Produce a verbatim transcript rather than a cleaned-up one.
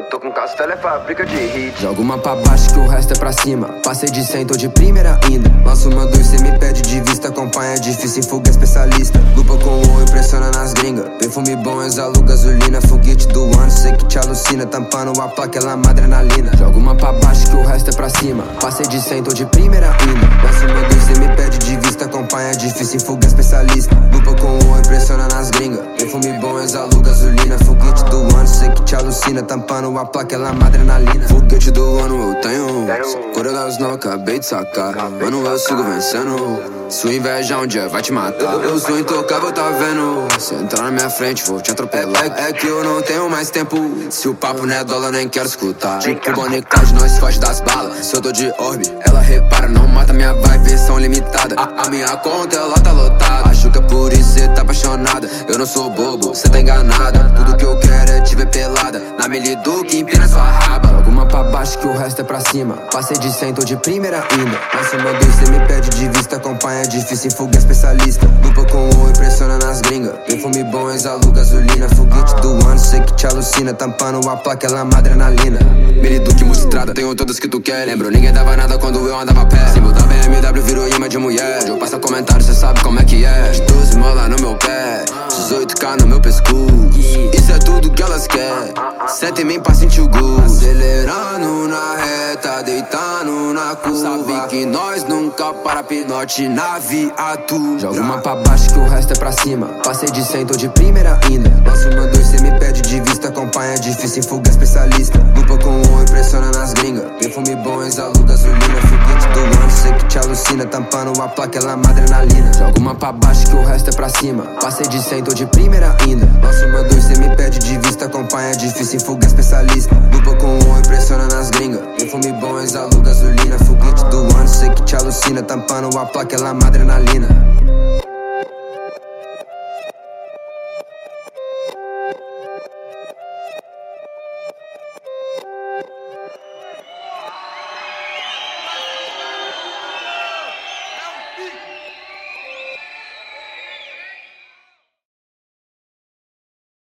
tô com castelo, é fábrica de hit. Joga uma pra baixo que o resto é pra cima. Passei de cem, tô de primeira ainda. Lanço uma dois, cê me pede de vista. Acompanha difícil, em fuga especialista. Lupa com o impressiona nas gringas. Perfume bom, exalo gasolina. Foguete do ano, sei que te alucina. Tampando a placa, ela é adrenalina. Joga uma pra baixo que o resto é pra cima. Passei de cem, tô de primeira ainda. Lanço uma dois, cê me pede de vista. Acompanha difícil, em fuga especialista. Lupa com o impressiona nas gringas. Perfume bom, exalo gasolina. Foguete do ano, sei que te alucina. Tampando a placa, ela é adrenalina. Foguete do ano, eu tenho. Corelas não acabei de sacar. Mano, eu sigo vencendo. Sua inveja um dia vai te matar. Eu sou intocável, tá vendo? Se entrar na minha frente, vou te atropelar. É, é que eu não tenho mais tempo. Se o papo não é dólar, nem quero escutar. Tipo Bonnie Clyde, nós foge das balas. Se eu tô de orbe, ela repara, não mata minha vibe, versão limitada. A, a minha conta, ela tá lotada. Acho que é por isso cê tá apaixonada. Eu não sou bobo, cê tá enganada. Tudo que eu quero é te ver pelada. Na Melidu que empina sua raba. Alguma pra baixo que o resto é pra cima. Passei de cem, tô de primeira ainda. Lança uma dois, cê me pede de vista. Acompanha é difícil, em fuga especialista. Lupa com o impressiona nas gringas. Perfume bom, exalo gasolina. Foguete do ano, sei que te alucina. Tampando a placa, ela é adrenalina. Meriduque, multistrada, tenho todas que tu quer. Lembro, ninguém dava nada quando eu andava a pé. Símbolo da B M W virou imã de mulher. Onde eu passo comentário, cê sabe como é que é. De doze mola no meu pé, dezoito K no meu pescoço. Isso é tudo que elas querem. Senta em mim pra sentir o gosto. Acelerando na reta, deitando na curva. Sabe que nós nunca para pinote na viatura. Joga uma pra baixo que o resto é pra cima. Passei de cem, tô de primeira ainda. Lanço uma dois, cê me pede de vista. Acompanha difícil, em fuga especialista. Lupa com o impressiona nas gringas. Perfume bom, exalo gasolina. Foguete do ano, sei que te alucina. Tampando a placa, ela é adrenalina. Joga uma pra baixo que o resto é pra cima. Passei de cem, tô de primeira ainda. Lanço uma dois, cê me pede de vista. Acompanha difícil, em fuga especialista. Lupa com o impressiona nas gringas. Perfume bom, exalo gasolina. Foguete do ano, sei que te alucina. Tampando a placa, ela é adrenalina.